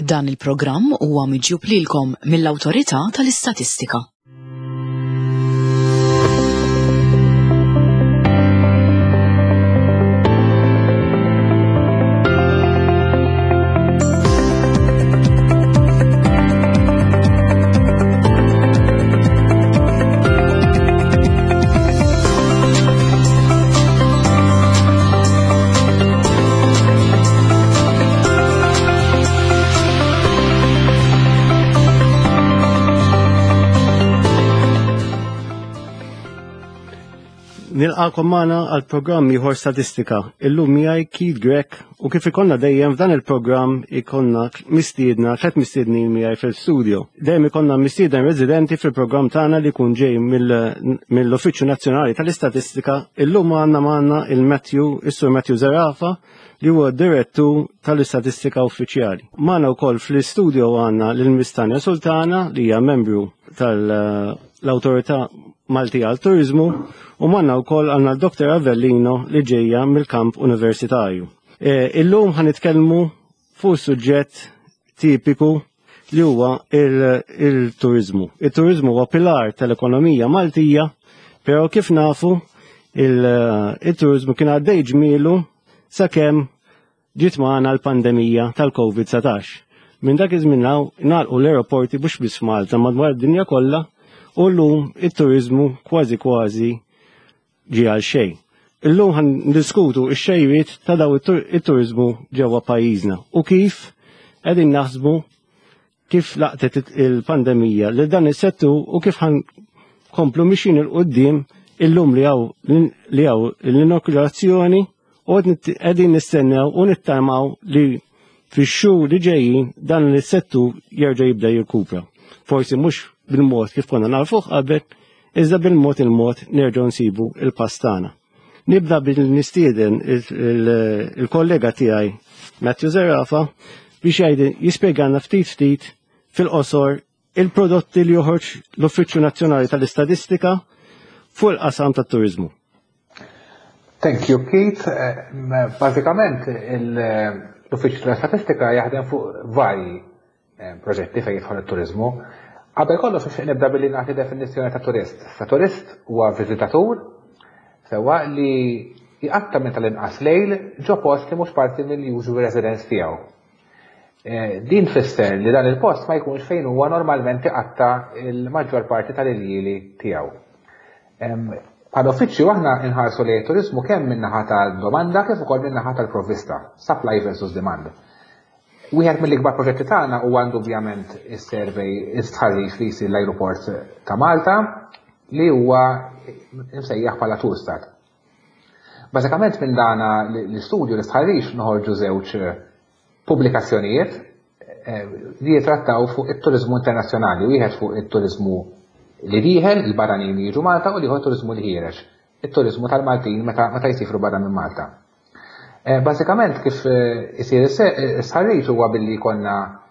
Dan il-programm huwa miġjub lilkom mill-Awtorità tal-Istatistika. Nilqakom magħna għal programm ieħor statistika. Illum miegħi Keith Grech u kif ikollna dejjem f'dan il-programm ikollna tliet mistiednin miegħi fil-studio. Dejjem ikollna mistieden residenti fil-programm tagħna li jkun ġej mill-Uffiċċju Nazzjonali tal-Istatistika. Illum għandna magħna is-Sur Matthew Zarafa li huwa direttur tal-Istatistika Uffiċjali. Magħna wkoll fl-istudio għandna lill-Miss Tanja Sultana li hija membru tal-Awtorità Maltija għal-Turizmu u manna wkoll għandna l-Dr. Avellino li ġejja mill-kamp universitarju. Illum ħanitkellmu fuq suġġett tipiku li huwa il-turizmu. Il-turizmu huwa pilar tal-ekonomija Maltija, però kif nafu il-turizmu kien għaddej ġmielu sakemm ġiet magħna l-pandemija tal-COVID-19. Minn dak iż-żmien ngħalqu l-aeroporti mhux biss f'Malta madwar id-dinja kollha u llum it-turizmu kważi ġie għal xejn. Illum ħan ndiskutu x-xejriet ta' daw it-turizmu ġewwa pajjiżna u kif qegħdin naħsbu kif laqtet il-pandemija li dan is-settur u kif ħan komplu mixin il-qudiem illum li hawn l-inokulazzjoni u qegħdin nistennew u nittamaw li fix-xhur li ġejjin dan is-settur jerġa' jibda jirkupra. Forsi mhux bil-mod kif konna narfuh qabel, iżda bil-mod nerġgħu nsibu il-pastana. Nibda bil-nistieden il-kollega tiegħi Matthew Zarafa biex jispjegana ftit fil-qosor il-prodotti li joħorġ l-Uffiċċju Nazzjonali tal-Istatistika fuq il-qasam tat-turiżmu. Thank you, Keith. Bażikament l-Uffiċċju tal-Istatistika jaħdem fuq varji proġetti fejn jidħol it-turiżmu. Qabel kollox nixtieq nibda billi nagħti definizzjoni ta' turist. Sa turist huwa viżitatur sewwa li jqatta minn tal-inqas lejl ġo post li mhux parti mill-usual residence tiegħu. Din tfisser li dan il-post ma jkunx fejn huwa normalment iqatta l-maġġor parti tal-iljieli tiegħu. Bħala uffiċċju aħna nħarsu lejn turiżmu kemm min-naħa tal-domanda kif ukoll min-naħa tal-provvista, supply versus demand. Wieħed mill-ikbar proġetti tagħna huwa indubjament is-survey istħarriġ li jsir l-ajruport ta' Malta li huwa msejjaħ bħala Turstat. Bażikament minn dana l-istudju l-istħarriġ noħorġu żewġ pubblikazzjonijiet li jitrattaw fuq it-turiżmu internazzjonali, wieħed fuq it-turiżmu li dieħel il-barranin jiġu Malta u liħor turiżmu li ħiereġ, it-turiżmu tal-Maltin meta jsifru barra minn Malta. Bażikament kif isir is-ħarriġ huwa billi konna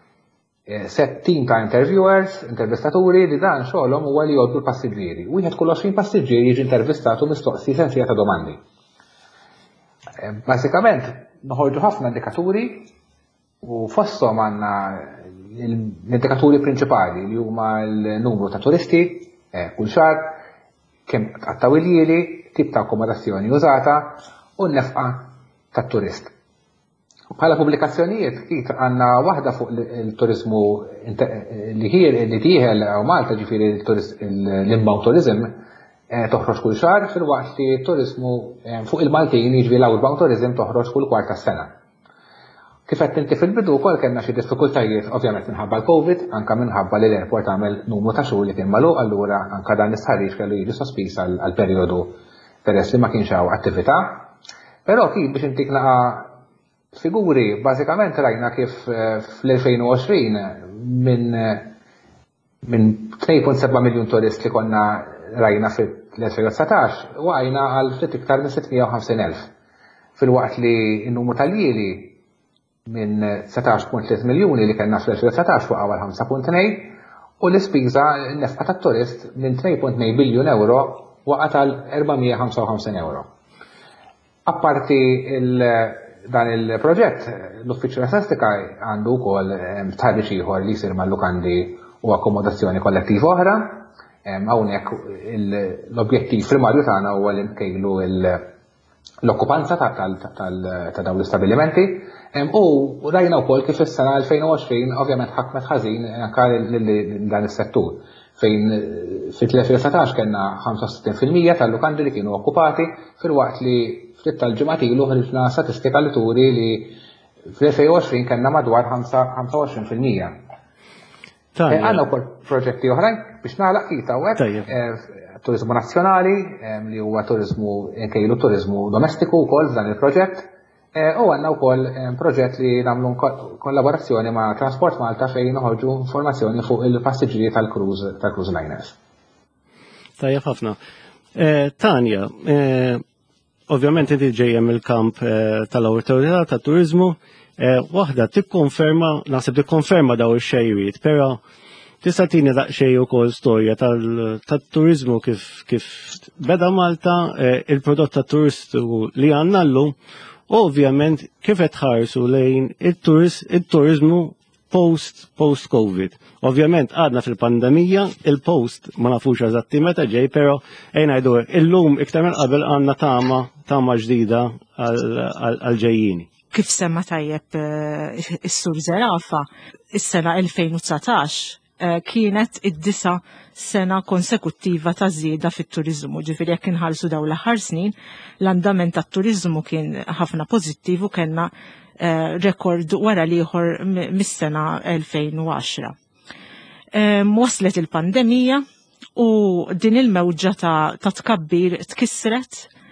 set team ta' intervistaturi li dan xogħolhom huwa li jgħoddu l-passiġġieri. Wieħed kull 20 passiġġier jiġi intervistatu mistoqsi sensiela ta' domandi. Bażikament noħorġu ħafna indikaturi u fosthom għandna l-indikaturi prinċipali li huma l-numru ta' turisti kull xahar, kemm tqattaw il-jieli, tip ta' akkomodazzjoni użata u n-nefqa tat-turist. Bħala pubblikazzjonijiet kif għandna waħda fuq il-turizmu li tieħel Malta ġifieri l-inbound tourism toħroġ kull xahar filwaqt li t-turizmu fuq il-Maltin jiġri l-outbound tourism toħroġ kull kwart tas-sena. Kif qed inti fil-bidu wkoll kellna xi diffikultajiet ovvjament minħabba l-COVID, anke minħabba li l-airport għamel numru ta' xhur li kien magħluq, allura anke dan is-ħarriġ kellu jiġi sospiż għal perjodu peress li ma kienx hawn attività. Però kif biex intik naqa' figuri, bażikament rajna kif fl-2020 minn 2.7 miljun turist li konna rajna fil-2019 waqajna għal ftit iktar minn 650,000. Filwaqt li n-numru tal-jieli minn 17.3 miljuni li kellna fl-2019 waqgħu għal 5.2 u l-ispiża n-nefqa tat-turist minn 2.2 biljun euro waqgħet għal 455 euro. Apparti dan il-proġett l-Uffiċċju tal-Statistika għandu wkoll tħarriġ ieħor li jsir mal-lukandi u akkomodazzjoni kollettiva oħra. Hawnhekk l-objettiv primarju tagħna huwa li nkejlu l-okkupanza ta' dawn l-istabilimenti u rajna wkoll kif is-sena 2020 ovvjament ħakmet ħażin anke dan is-settur fejn fit-2019 kellna 65% tal-lukandi li kienu okkupati fil-waqt li ftit tal-ġimgħat ilu ħriġna statistika li turi li fl-2020 kellna madwar 25%. Għandna wkoll proġetti oħrajn biex nagħlaq kita web turizmu nazzjonali li huwa turizmu nkejlu turizmu domestiku wkoll f'dan il-proġett u għandna wkoll proġett li nagħmlu kollaborazzjoni ma' Transport Malta fejn noħorġu informazzjoni fuq il-passiġġieri tal-cruise liners. Tajjeb ħafna. Tanja, ovvjament inti ġejjem il-kamp tal-Awtorità tat-Turiżmu, waħda naħseb tikkonferma daw ix-xejriet, però tista' tini daqsxejn ukoll storja tat-turiżmu kif beda Malta, il-prodott tat-turistu li għandna llum, ovvjament kif qed tħarsu lejn it-turiżmu post-COVID. Ovvjament għadna fil-pandemija, il-post ma nafux eżatti meta ġej, però ngħidu illum iktar minn qabel għandna tama ġdida għal-ġejjini. Kif semma tajjeb is-Sur Zerafa, is-sena 2019 kienet id-9 sena konsekuttiva ta' żieda fit-turiżmu. Ġifieri jekk inħarsu dawn l-aħħar snin, l-andament tat-turiżmu kien ħafna pożittiv u kellna rekord wara l-ieħor mis-sena 2010. Waslet il-pandemija u din il-mewġa ta' tkabbir tkissret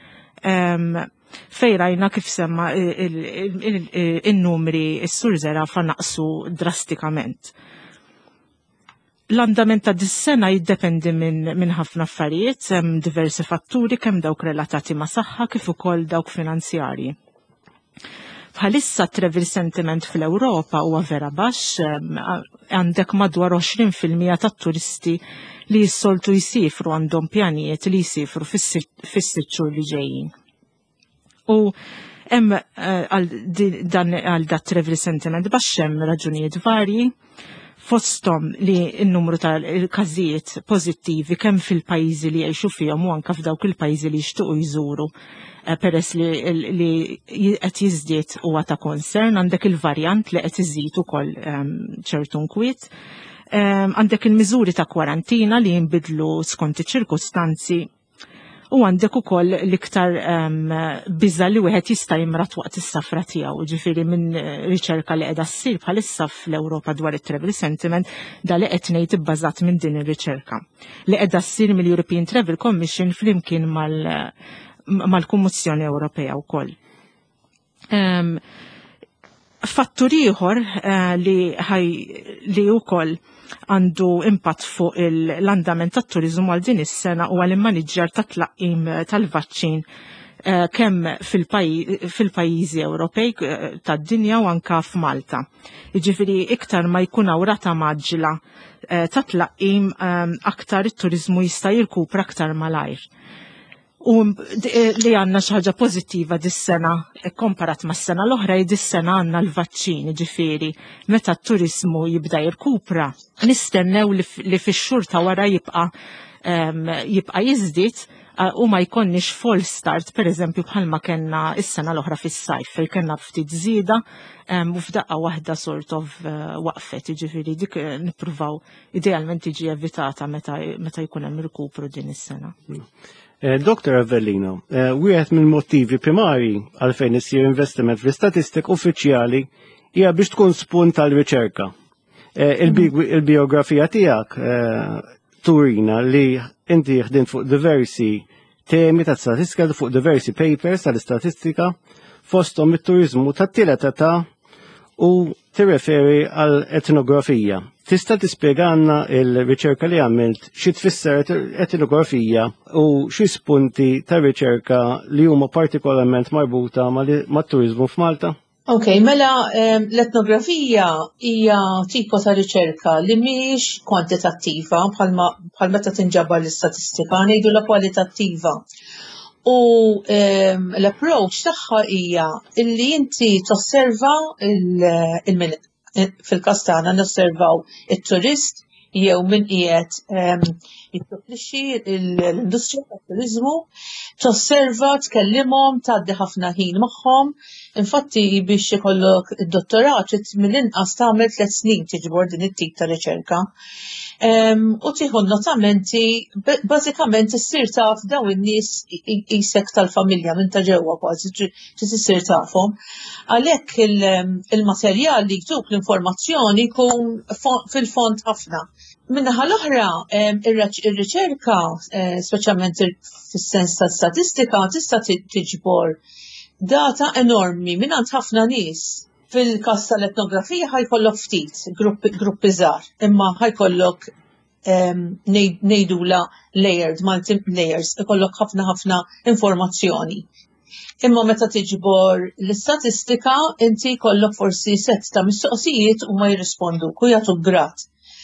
fejn rajna kif semma in-numri s-Sur Zerafa naqsu drastikament. L-andament ta' dis-sena jiddependi minn ħafna affarijiet, hemm diversi fatturi kemm dawk relatati ma' saħħa kif ukoll dawk finanzjarji. Bħalissa travel sentiment fl-Ewropa huwa vera baxx, għandek madwar 20% tat-turisti li jissoltu jsifru għandhom pjanijiet li jsifru fis-sitt xhur li ġejjin. U hemm għal dat travel sentiment baxx hemm raġunijiet varji, fosthom li n-numru tal-każijiet pożittivi kemm fil-pajjiżi li jgħixu fihom u anke f'dawk il-pajjiżi li jixtiequ jżuru peress li qed jiżdied huwa ta' konsern, għandek il-varjant li qed iżid ukoll ċertu nkwiet, għandek il-miżuri ta' kwarantina li jinbidlu skont iċ-ċirkustanzi u għandek ukoll l-iktar biża li wieħed jista' jimrat waqt is-safra tiegħu. Ġifieri minn riċerka li qiegħda ssir bħalissa fl-Ewropa dwar it-travel sentiment da li qed ngħid ibbażat minn din ir-riċerka li qiegħda ssir mill-European Travel Commission flimkien mal-Kummissjoni Ewropea wkoll. Fattur ieħor li wkoll għandu impatt fuq l-andament tat-turiżmu għal din is-sena u għall-immaniġġjar tat-tlaqqim tal-vaċċin kemm fil-pajjiżi Ewropej tad-dinja u anke f'Malta. Jiġifieri iktar ma jkun hawn rata maġġla ta' tlaqqim aktar it-turiżmu jista' jirkupra aktar malajr. U li għanna xaħġa pozittiva dis-sena, komparat ma' s-sena l-oħra, dis-sena għanna l-vaċċin, ġifiri, meta t-turizmu jibda jirkupra, nistennew li fix-xhur ta' wara jibqa jiżdied u ma jkonniex fall start, per eżempju bħalma kellna is-sena l-oħra fis-sajf, fejn kellna ftit żieda u f'daqqa waħda sort of waqfet, ġifiri, dik nippruvaw idealment tiġi evitata meta jkun hemm irkupru din is-sena. Dr. Avellino, wieħed mill-motivi primari għalfejn isir investiment fl-istatistika uffiċjali hija biex tkun spunt tal-riċerka. Il-biografija tiegħek turina li inti ħdimt fuq diversi temi ta' statistika fuq diversi papers tal-istatistika fosthom it-turiżmu tat-tielet età u tirreferi għal etnografija. Tista' tispjegana il-riċerka li għamilt xi tfisser etnografija u xi spunti ta' riċerka li huma partikolarment marbuta mat-turiżmu f'Malta? Ok, mela l-etnografija hija tipo ta' riċerka li mhix kwantitattiva bħal meta tinġabar l-istatistika, ngħidu la kwalitattiva. U l-approach tagħha hija illi inti tosserva fil-każ tagħna nosservaw it-turist jew min qiegħed jittoplixxi l-industrija tat-turiżmu, tosserva, tkellimhom, tgħaddi ħafna ħin magħhom. Infatti biex ikollok id-dottorat mill-inqas tagħmel 3 snin tiġbor din it-tip ta' riċerka. U tieħu notamenti, bażikament issir taf dawn in-nies isek tal-familja minn ta' ġewwa kważi tissir tafhom. Għalhekk il-materjal li jtuk l-informazzjoni jkun fil-fond ħafna. Min-naħa l-oħra, ir-riċerka, speċjalment fis-sens tal-statistika, tista' tiġbor data enormi mingħand ħafna nies. Fil-każ tal-etnografija ħajkollok ftit, gruppi żgħar, imma ħajkollok ngħidula layered, multi layers, ikollok ħafna informazzjoni. Imma meta tiġbor l-istatistika, inti jkollok forsi set ta' mistoqsijiet u ma jirrisponduk u jagħtuk grad.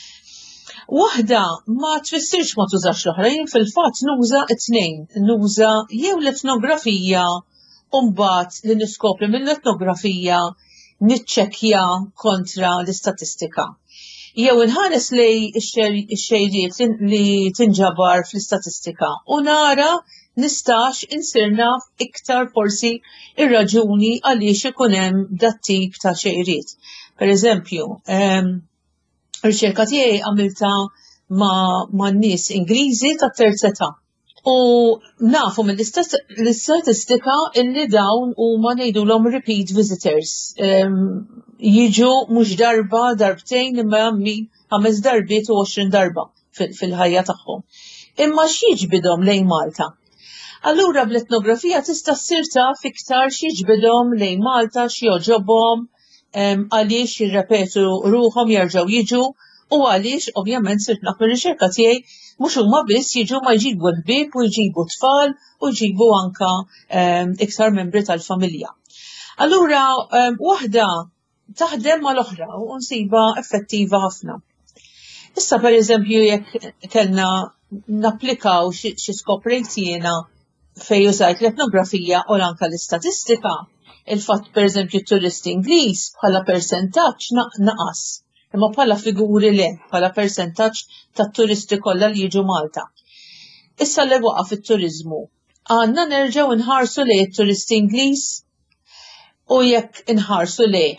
Waħda ma tfissirx ma tużax l-oħra, jien fil-fatt nuża t-tnejn, nuża jew l-etnografija u mbagħad li niskopri mill-etnografija niċċekkja kontra l-istatistika. Jew inħares lej ix-xejriet li tinġabar fl-istatistika u nara nistax insirna iktar forsi ir-raġuni għaliex ikun hemm dat tip ta' xejriet. Pereżempju, ir-riċerka tiegħi għamilta ma' nies Ingliżi ta' terz età. U nafu mill-istatistika illi dawn huma ngħidulhom repeat visitors. Jiġu mhux darba, darbtejn, imma 5 darbiet u 20 darba fil-ħajja tagħhom. Imma x'jiġbidhom lejn Malta? Allura bl-etnografija tista' ssir taf iktar x'jiġbidhom lejn Malta, x'joġobhom, għaliex jirrepetu ruhom jerġgħu jiġu u għaliex ovvjament sirt naf mir-riċerka tiegħi mhux huma biss jiġu ma jġibu l-ħbieb u jġibu tfal u jġibu anka iktar membri tal-familja. Allura waħda taħdem mal-oħra u nsiba effettiva ħafna. Issa pereżempju jekk kellna napplikaw xi skoprejt jiena fejn użajt l-etnografija u anke l-istatistika, il-fatt pereżempju t-turist Ingliż bħala persentaġġ naqas. Imma bħala figuri le, bħala persentaġġ tat-turisti kollha li jiġu Malta. Issa li waqa' fit-turiżmu, għandna nerġgħu nħarsu lejn it-turist Ingliż u jekk inħarsu lejh.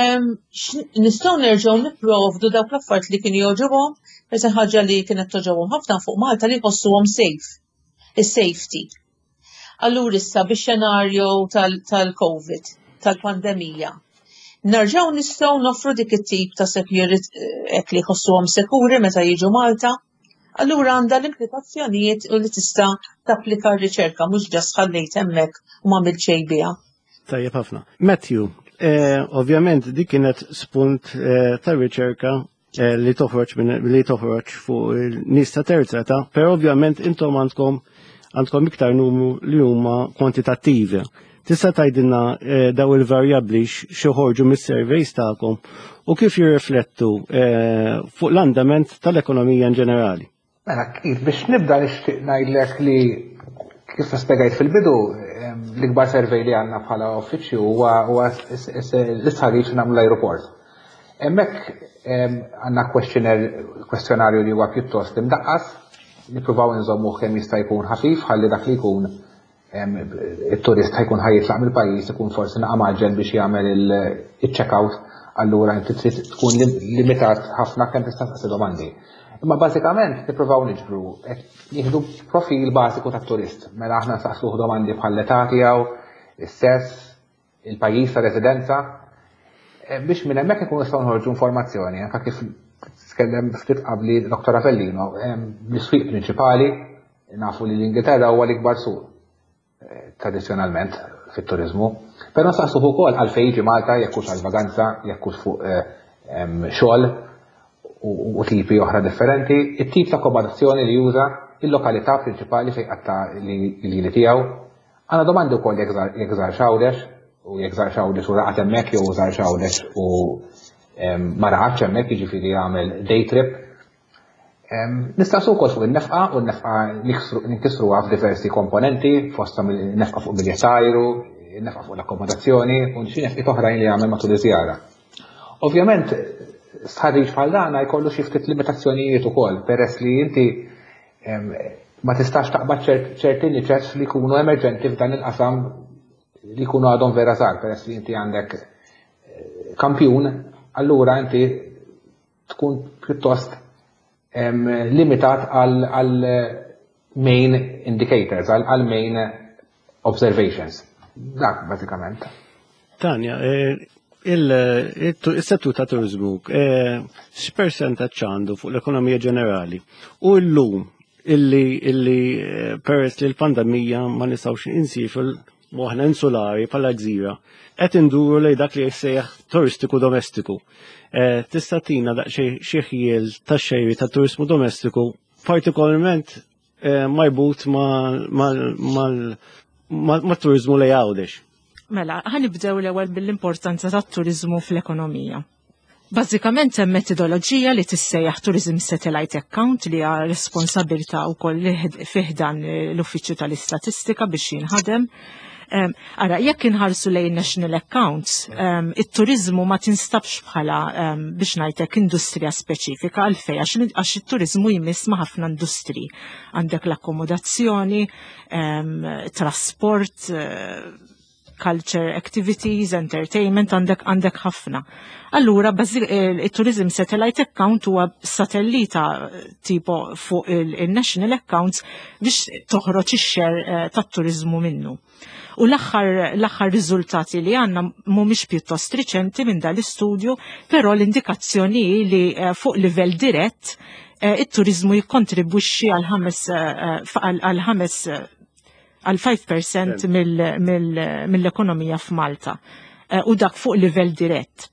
Nistgħu nerġgħu nipprovdu dawk l-affarijiet li kienu jogħġobhom, pereżempju ħaġa li kienet toġobhom ħafna fuq Malta li jħossuhom safe, is-safety. Allura issa bix-xenarju tal-COVID, tal-pandemija. Nerġgħu nistgħu noffru dik it-tip ta' security hekk li jħossuhom sekuri meta jiġu Malta. Allura għandha l-implikazzjonijiet u li tista' tapplika r-riċerka mhux ġast ħallejt hemmhekk u m'għamilt xejn biha. Tajjeb ħafna. Matthew, ovvjament dik kienet spunt ta' riċerka li toħroġ fuq il-nies ta' terza età, però ovvjament intom għandkom iktar numru li huma kwantitattivi. Tista' tgħidilna daw il-varjabbli x'joħorġu mis-surveys tagħkom u kif jirriflettu fuq l-andament tal-ekonomija ġenerali. Mela kif biex nibda nixtieq ngħidlek li kif spjegajt fil-bidu l-ikbar survey li għandna bħala uffiċċju huwa l-istħarriġ nagħmlu l-ajruport. Hemmhekk għandna kwestjonarju li huwa pjuttost imdaqqas, nippruvaw nżommu kemm jista' jkun ħafif ħalli dak li jkun il-turist ħajkun ħajitlaq mill-pajjiż ikun forsi naqa' maġġel biex jagħmel il-check-out, allura inti trid tkun limitat ħafna kemm tista' taqsi domandi. Imma bażikament nippruvaw niġbru nieħdu profil bażiku tat-turist. Mela aħna nsaqsuh domandi bħal l-età tiegħu, is-sess, il-pajjiż ta' residenza, biex minn hemmhekk ikunu nistgħu nħorġu informazzjoni anke kif tkellem ftit qabli Dr. Avellino, l-iswieq prinċipali nafu li l-Ingilterra huwa l-ikbar suq tradizzjonalment fit-turiżmu, però nsaqsuh ukoll għalfejn jiġi Malta jekk hux għal vaganza, jekk hux fuq xogħol u tipi oħra differenti, it-tip ta' akkomodazzjoni li juża, il-lokalità prinċipali fejn qatta li tiegħu. Għandna domandi wkoll jekk żar xawdex u jekk żar xawdex u raqgħet hemmhekk jew żar xawdex u ma raqgħetx hemmhekk jiġifieri jagħmel day trip. Nistaqsu wkoll fuq in-nefqa u n-nefqa ninkisruha f'diversi komponenti fosthom in-nefqa fuq biljett ajru, in-nefqa fuq l-akkomodazzjoni u xi nefqiet oħrajn li jagħmel matul iż-żjara. Ovvjament, sħarriġ bħal dan jkollu xi ftit limitazzjonijiet ukoll peress li inti ma tistax taqbad ċerti niċess li jkunu emerġenti f'dan il-qasam li jkunu għadhom vera żgħar peress li inti għandek kampjun, allura inti tkun pjuttost limitat għal main indicators, għal main observations. Dak, basikament. Tanja, il-settur ta' turizmu, x-percentaċ għandu fuq l-ekonomija ġenerali u l-lum illi peress li l-pandemija ma nistawx insifu moħna insulari pala gżira, qed induru lej dak li jissejjaħ turistiku domestiku. Tista' tina daqsxejn xi ħiel tax-xejri ta' turismu domestiku partikolarment marbut ma' turizmu lej għawdex. Mela, ħanibdew l-ewwel bil-importanza tat-turizmu fl-ekonomija. Bażikament hemm metodoloġija li tissejjaħ Tourism Satellite Account li hija responsabilità wkoll fih dan l-Uffiċċju tal-Istatistika biex jinħadem. Ara, jekk inħarsu lejn national accounts, it-turizmu ma tinstabx bħala biex ngħidlek industrija speċifika għalfejn għax it-turizmu jmiss ma' ħafna industri. Għandek l-akkomodazzjoni, trasport, culture activities, entertainment, għandek ħafna. Allura, il-Tourism Satellite Account huwa satellita tipo fuq il-National Accounts biex toħroġ ix-xer tat-turizmu minnu. U l-aħħar riżultati li għandna mhumiex pjuttost riċenti minn dal-istudju, però l-indikazzjoni li fuq livell dirett it-turizmu jikkontribwixxi għal 5% mill-ekonomija f'Malta u dak fuq livell dirett.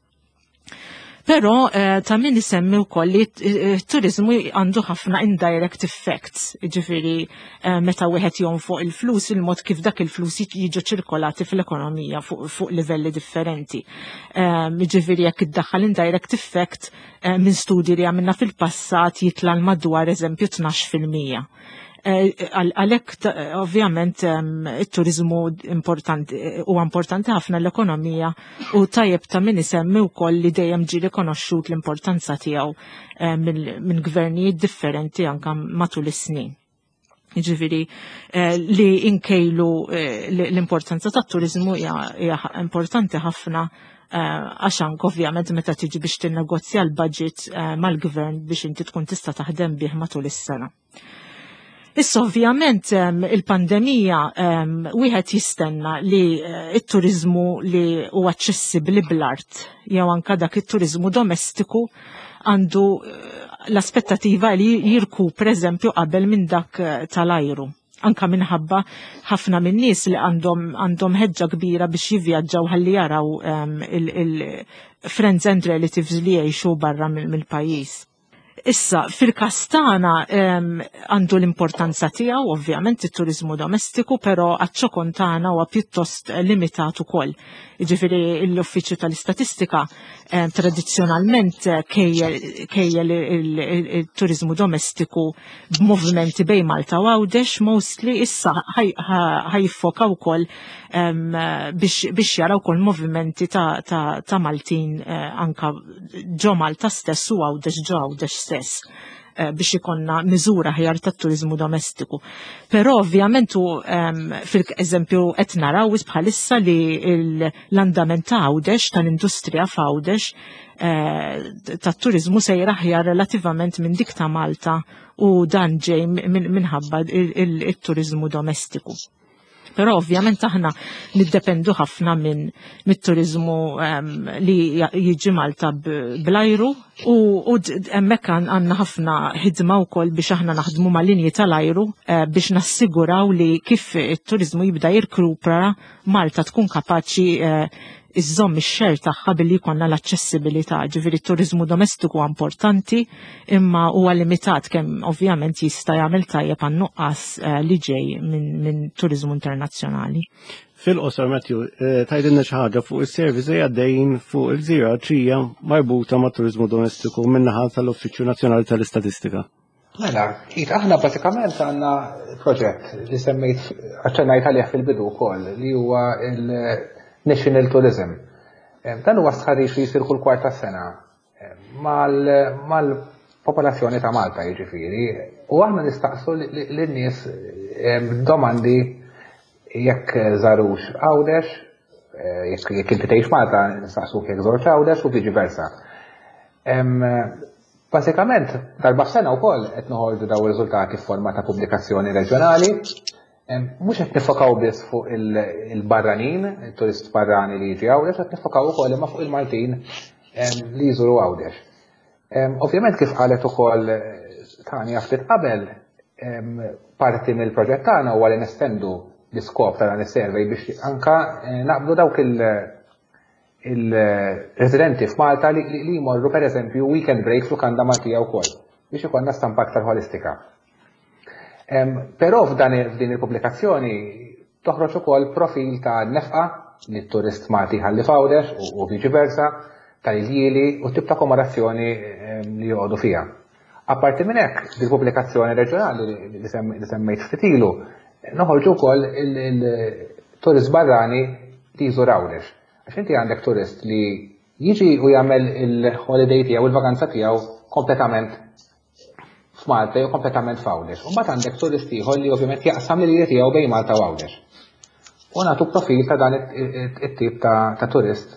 Però ta' min isemmi wkoll li t-turizmu għandu ħafna indirect effects, ġifieri meta wieħed jonfoq il-flus, il-mod kif dak il-flus jiġu ċirkolati fil-ekonomija fuq livelli differenti. Ġifieri jekk iddaħħal indirect effect minn studji li għamilna fil-passat jitla l-madwar eżempju 12%. Għalhekk ovvjament it-turizmu huwa importanti ħafna l-ekonomija u tajjeb ta' min isemmi wkoll li dejjem ġie rikonoxxut l-importanza tiegħu minn gvernijiet differenti anke matul is-snin. Jiġifieri li nkejlu l-importanza tat-turizmu hija importanti ħafna għax anke ovvjament meta tiġi biex tinnegozja l-budget mal-gvern biex inti tkun tista' taħdem bih matul is-sena. Issa ovvjament il-pandemija wieħed jistenna li it-turizmu li huwa aċċessibbli bl-art jew anke dak it-turizmu domestiku għandu l-aspettativa li jirku pereżempju qabel minn dak tal-ajru. Anka minħabba ħafna minn nies li għandhom ħeġġa kbira biex jivvjaġġaw ħalli jaraw il-friends and relatives li jgħixu barra mill-pajjiż. Issa, fil-kastana għandu l-importanza tiegħu ovvjament it-turizmu domestiku, però għaċ-ċokontana huwa pjuttost limitat ukoll. Jiġifieri l-Uffiċċju tal-Istatistika tradizzjonalment kejjel il-turizmu domestiku b'movimenti bejn Malta u Għawdex mostly issa ħajfoka wkoll biex jaraw wkoll movimenti ta' Maltin anka ġo Malta stess u Għawdex ġo Għawdex stess biex ikonna miżura ħjar tat-turizmu domestiku. Però ovvjament fil-eżempju qed naraw bħalissa li l-andament ta' Għawdex tal-industrija f'Għawdex tat-turizmu sejra ħjar relativament minn dik ta' Malta u dan ġej minħabba il-turizmu domestiku. Però ovvjament aħna niddependu ħafna mit-turizmu li jiġi Malta bl-ajru u hemmhekk għandna ħafna ħidma wkoll biex aħna naħdmu mal-linji tal-ajru biex nassiguraw li kif it-turizmu jibda jirkrupra Malta tkun kapaċi iżżomm ix-xer tagħha billi jkollna l-aċċessibilità. Ġifieri t-turiżmu domestiku importanti imma huwa limitat kemm ovvjament jista' jagħmel tajjeb għan-nuqqas li ġej minn turiżmu internazzjonali. Fil-qosor Matthew, tgħidilna xi ħaġa fuq is-servizz li għaddejjin fuq il-gżira trija marbuta mat-turiżmu domestiku min-naħa tal-Uffiċċju Nazzjonali tal-Istatistika. Mela, aħna basikament għandna proġett li semmejt aċċennajt għalih fil-bidu wkoll li huwa il-National Tourism. Dan huwa stħarriġ li jsir kull kwarta sena mal-popolazzjoni ta' Malta jiġifieri, u aħna nistaqsu lin-nies domandi jekk żarux Għawdex, jekk inti tgħix Malta nistaqsuk jekk żort Għawdex u viċi versa. Basikament, darba sena wkoll qed noħorġu daw ir-riżultati f'forma ta' pubblikazzjoni reġjonali, mhux qed nifokaw biss fuq il-barranin, il-turist barrani li jiġi Għawdex, qed nifokaw ukoll imma fuq il-Maltin li jżuru Għawdex. Ovvjament kif qalet ukoll Tanja ftit qabel, parti mill-proġett tagħna huwa li nestendu l-iskop ta' dan is-survey biex anka naqblu dawk il-residenti f'Malta li jmorru pereżempju weekend break f'lukanda Maltija wkoll biex ikollna stampa aktar holistika. Però f'din il-pubblikazzjoni toħroġ ukoll profil ta' nefqa li t-turist Malti ħalli f'Għawdex u viċi versa, tal-iljili u tip ta' akkomodazzjoni li joqogħdu fiha. Apparti minn hekk, bil-pubblikazzjoni reġjonali li semmejt ftit ilu, noħorġu wkoll il-turist barrani li jżur Għawdex. Għax inti għandek turist li jiġi u jagħmel il-holiday tiegħu, il-vakanza tiegħu kompletament f'Malta jew kompletament f'Għawdex. U mbagħad għandek turist ieħor li ovvjament jaqsam l-ilja tiegħu bejn Malta u Għawdex. U nagħtu profil ta' dan it-tip ta' turist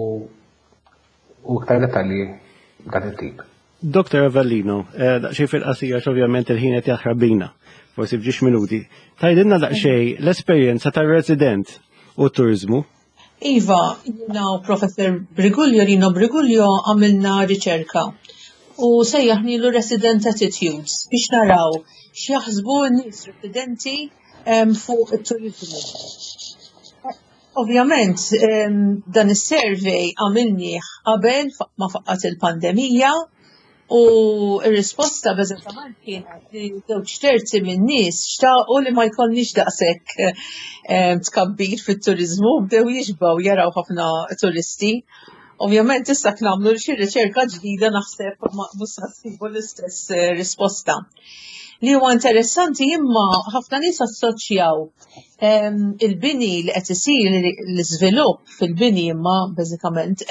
u iktar dettalji dan it-tip. Dr. Avellino, daqsxejn fil-qasija ovvjament il-ħin qed jaħrab bina, forsi f'ġiex minuti. Tgħidilna daqsxejn l-esperjenza tar-resident u t-turiżmu. Iva, Professor Rino Briguglio għamilna riċerka u sejjaħnilu Resident Attitudes biex naraw x'jaħsbu n-nies residenti fuq it-turizmu. Ovvjament, dan is-survey għamilnieh qabel ma faqqat il-pandemija u r-risposta bażikament kienet li żewġ terzi min-nies xtaqu li ma jkollniex daqshekk tkabbir fit-turiżmu, bdew jiġbaw jaraw ħafna turisti. Ovvjament issa nagħmlu xi riċerka ġdida naħseb ma mhux ħassibu l-istess risposta. Li huwa interessanti imma ħafna nies assoċjaw il-bini li qed isir l-iżvilupp fil-bini imma bażikament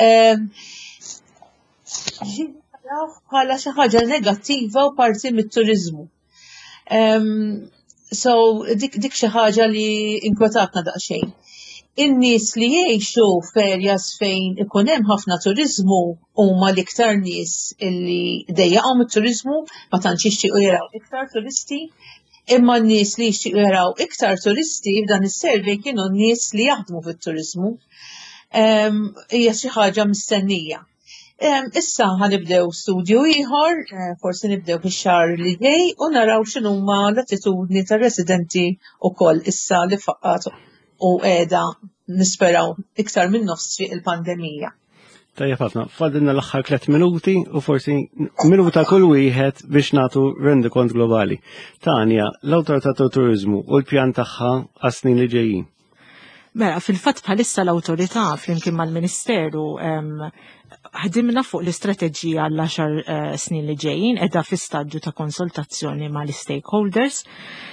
bħala xi ħaġa negattiva u parti mit-turiżmu. So dik xi ħaġa li inkwetatna daqsxejn. In-nies li jgħixu f'areas fejn ikun hemm ħafna turiżmu huma l-iktar nies illi dejjaqgħu mit-turiżmu ma tantx jixtiequ jaraw iktar turisti, imma n-nies li jixtiequ jaraw iktar turisti f'dan is-survey kienu n-nies li jaħdmu fit-turiżmu. Hija xi ħaġa mistennija. Issa ħanibdew studju ieħor, forsi nibdew fix-xahar li ġej u naraw x'inhuma l-attitudni tar-residenti wkoll issa li faqqat u qiegħda nisperaw iktar minn nofs triq il-pandemija. Tajjeb ħafna, fadilna l-aħħar 3 minuti u forsi minuta kull wieħed biex nagħtu rendikont globali. Tanja, l-Awtorità tat-Turiżmu u l-pjan tagħha għas-snin li ġejjin. Mela, fil-fatt bħalissa l-Awtorità flimkien mal-Ministeru ħdimna fuq l-istrateġija għall-10 snin li ġejjin qiegħda fi stadju ta' konsultazzjoni mal-stakeholders.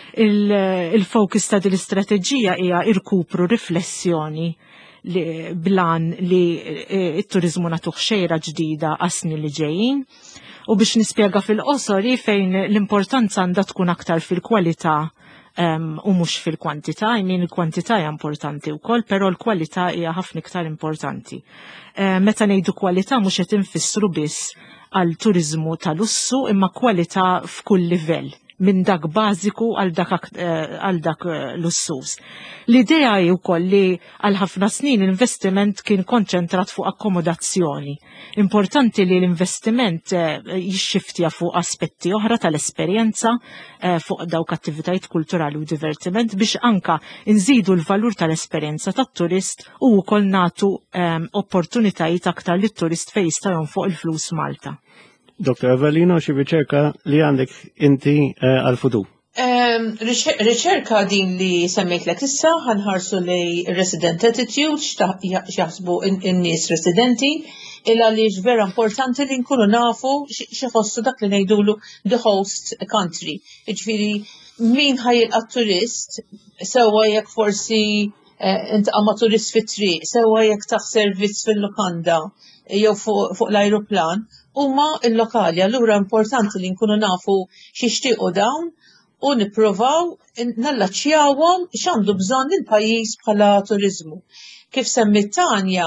Il-fokus ta' din l-istrateġija hija irkupru riflessjoni blan li t-turizmu nagħtuh xejra ġdida għas-snin li ġejjin u biex nispjega fil-qosor fejn l-importanza għandha tkun aktar fil-kwalità u mhux fil-kwantità, il-kwantità hija importanti wkoll, però l-kwalità hija ħafna iktar importanti. Meta ngħidu kwalità mhux qed infissru biss għal turiżmu ta' lussu imma kwalità f'kull livell, minn dak bażiku għal dak lussuż. L-idea hi wkoll li għal ħafna snin l-investiment kien konċentrat fuq akkomodazzjoni. Importanti li l-investiment jixxiftja fuq aspetti oħra tal-esperjenza fuq dawk attivitajiet kulturali u divertiment biex anka nżidu l-valur tal-esperjenza tat-turist u wkoll nagħtu opportunitajiet aktar lit-turist fejn jista' jonfoq il-flus Malta. Dr. Avellino, xi riċerka li għandek inti għal-futur? Riċerka din li semmejtlek issa ħanħarsu lej resident attitude x'jaħsbu in-nies residenti illa li vera importanti li nkunu nafu x'ħossu dak li ngħidulu the host country. Jiġifieri min ħajilqa' turist sewwa jekk forsi intqa' ma' turist fit-triq, sewwa jekk taħ servizz fil-lukanda jew fuq l-ajruplan huma l-lokali. Allura importanti li nkunu nafu x'ixtiequ dawn u nipprovaw nallaċċjawhom x'għandu bżonn il-pajjiż bħala turiżmu. Kif semmit Tanja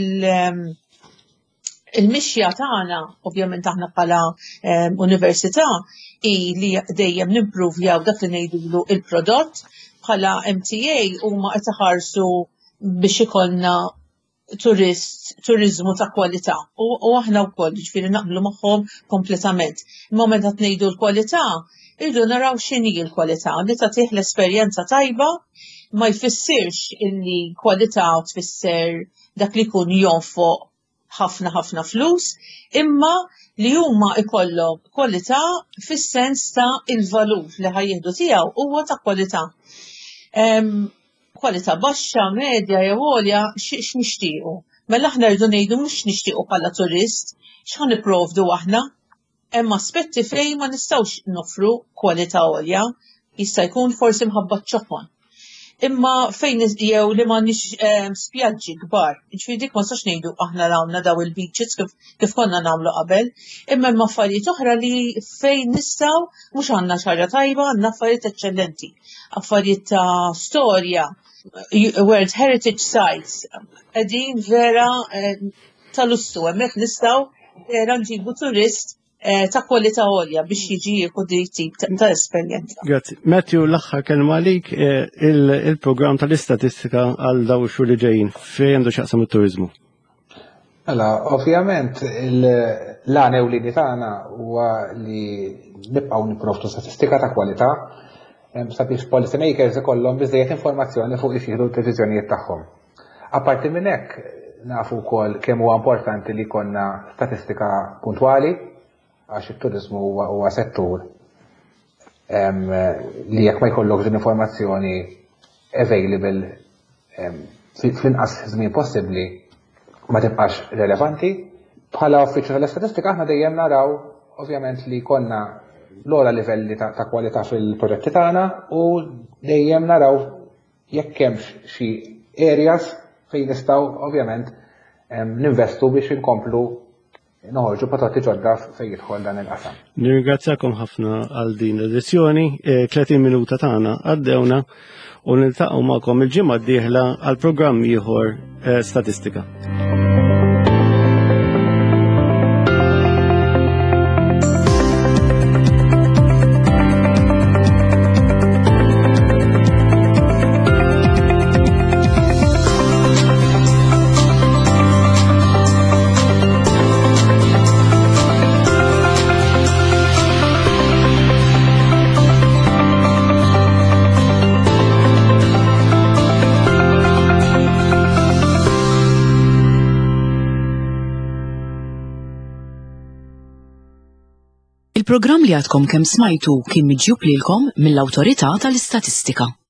il-mixja tagħna, ovvjament aħna bħala università li dejjem nimpruvjaw dak li ngħidulu il-prodott bħala MTA huma qed iħarsu biex ikollna turiżmu ta' kwalità. U aħna wkoll ġifieri naqblu magħhom kompletament. Imma meta ngħidu l-kwalità, irridu naraw x'inhi l-kwalità li tagħtih l-esperjenza tajba ma jfissirx illi kwalità tfisser dak li jkun jonfoq ħafna flus, imma li huma ikollhom kwalità fis-sens ta' il-valur li ħajjieħdu tiegħu huwa ta' kwalità. Kwalità baxxa, medja jew għolja x'nixtiequ. Mela aħna rridu ngħidu mhux nixtiequ bħala turist, x'ħan nipprovdu aħna. Hemm aspetti fejn ma nistgħux nofru kwalità għolja, jista' jkun forsi mħabba ċokon. Imma fejn jew li m'għandniex spjaġġi kbar. Jiġifieri dik ma sax ngħidu aħna rawna daw il-beaches kif konna nagħmlu qabel, imma hemm affarijiet oħra li fejn nistgħu mhux għandna xarja tajba, għandna affarijiet eċċellenti. Affarijiet ta' storja, World Heritage Sites, qegħdin vera tal-lussu, hemmhekk nistgħu vera nġibu turist ta' kwalità għolja biex jiġi jieħu tip ta' esperjenza. Grazzi. Matthew, l-aħħar kelma għalik il-programm tal-istatistika għal daw xhur li ġejjin fejn għandu x'jaqsam it-turiżmu. Mela, ovvjament l-għan ewlieni tagħna huwa li nibqgħu nipprovdu statistika ta' kwalità sabiex policy makers ikollhom biżżejjed informazzjoni fuq kif jieħdu d-deċiżjonijiet tagħhom. Apparti minn hekk nafu wkoll kemm huwa importanti li jkollna statistika puntwali għax it-turizmu huwa settur li jekk ma jkollok din informazzjoni available fl-inqas żmien possibbli ma tibqax relevanti. Bħala uffiċċju tal-istatistika aħna dejjem naraw ovvjament li jkollna l-ogħla livelli ta' kwalità fil-proġetti tagħna u dejjem naraw jekk hemm xi areas fejn nistgħu ovvjament ninvestu biex inkomplu noħorġu prodotti ġodda fejn jidħol dan il-qasam. Nirringrazzjakom ħafna għal din l-edizzjoni, 30 minuta tagħna għaddewna u niltaqgħu magħkom il-ġimgħa d-dieħla għal programm ieħor statistika. Il-programm li għadkom kemm smajtu kien miġjub lilkom mill-Awtorità tal-Istatistika.